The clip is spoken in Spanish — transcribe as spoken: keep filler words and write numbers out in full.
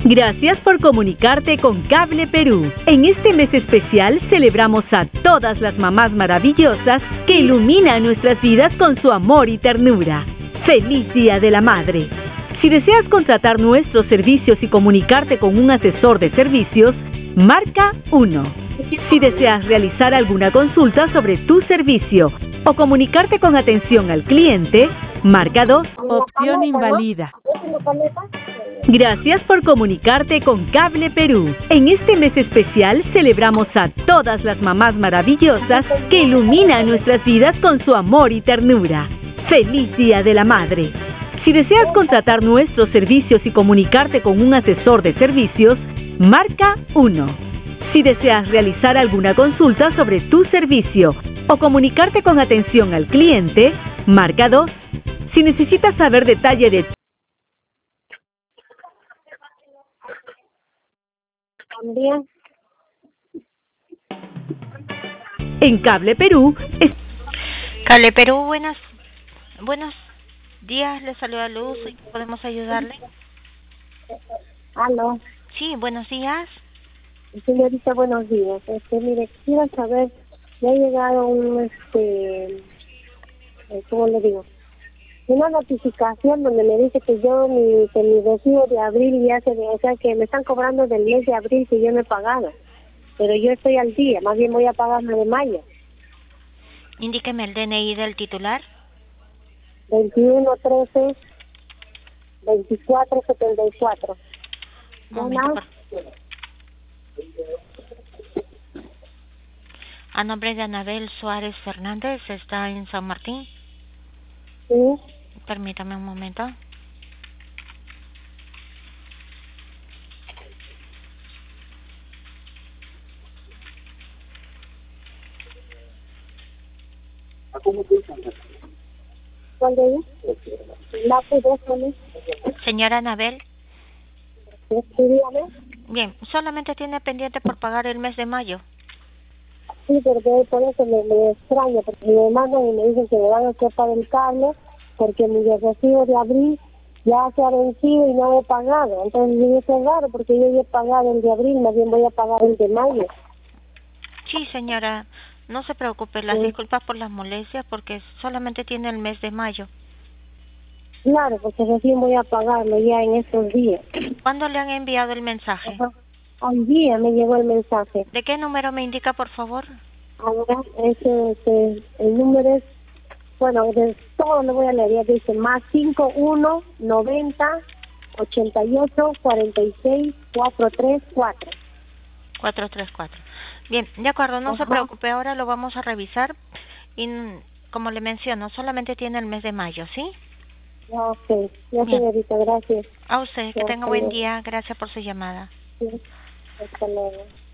Gracias por comunicarte con Cable Perú. En este mes especial celebramos a todas las mamás maravillosas que iluminan nuestras vidas con su amor y ternura. ¡Feliz Día de la Madre! Si deseas contratar nuestros servicios y comunicarte con un asesor de servicios, marca uno. Si deseas realizar alguna consulta sobre tu servicio o comunicarte con atención al cliente, marca dos. Opción invalida. Gracias por comunicarte con Cable Perú. En este mes especial celebramos a todas las mamás maravillosas que iluminan nuestras vidas con su amor y ternura. ¡Feliz Día de la Madre! Si deseas contratar nuestros servicios y comunicarte con un asesor de servicios, marca uno. Si deseas realizar alguna consulta sobre tu servicio o comunicarte con atención al cliente, marca dos. Si necesitas saber detalle de También. En Cable Perú es... Cable Perú, buenas, buenos días, le saluda Luz, ¿podemos ayudarle? Aló. Sí, buenos días. Señorita, buenos días. Este, mire, quiero saber, me ha llegado un, este, eh, ¿cómo le digo? Una notificación donde me dice que yo, mi, que mi recibo de abril ya se, o sea, que me están cobrando del mes de abril que yo no he pagado. Pero yo estoy al día, más bien voy a pagarme de mayo. Indíqueme el D N I del titular. veintiuno trece veinticuatro setenta y cuatro. Un momento, por... A nombre de Anabel Suárez Fernández, está en San Martín. Sí. Permítame un momento. ¿Cuál de ellos? La teléfono. Señora Anabel. Sí, dígame. Bien, solamente tiene pendiente por pagar el mes de mayo. Sí, pero por eso me, me extraña, porque me mandan y me dicen que me van a cortar el cable, porque mi recibo de abril ya se ha vencido y no he pagado. Entonces, me dice raro, porque yo ya he pagado el de abril, más bien voy a pagar el de mayo. Sí, señora, no se preocupe, las Sí. disculpas por las molestias, porque solamente tiene el mes de mayo. Claro, porque recién voy a pagarlo ya en estos días. ¿Cuándo le han enviado el mensaje? Ajá. Hoy día me llegó el mensaje. ¿De qué número me indica, por favor? Ahora, ese, ese, el número es, bueno, de todo lo voy a leer, ya dice más cinco uno noventa ochenta y ocho cuarenta y seis cuatrocientos treinta y cuatro. cuatro tres cuatro. Bien, de acuerdo, no Ajá. se preocupe, ahora lo vamos a revisar y, como le menciono, solamente tiene el mes de mayo, ¿sí? Ok, ya Bien. señorita, gracias. A usted, que Ya, tenga hasta buen luego. día, gracias por su llamada. Sí, hasta luego.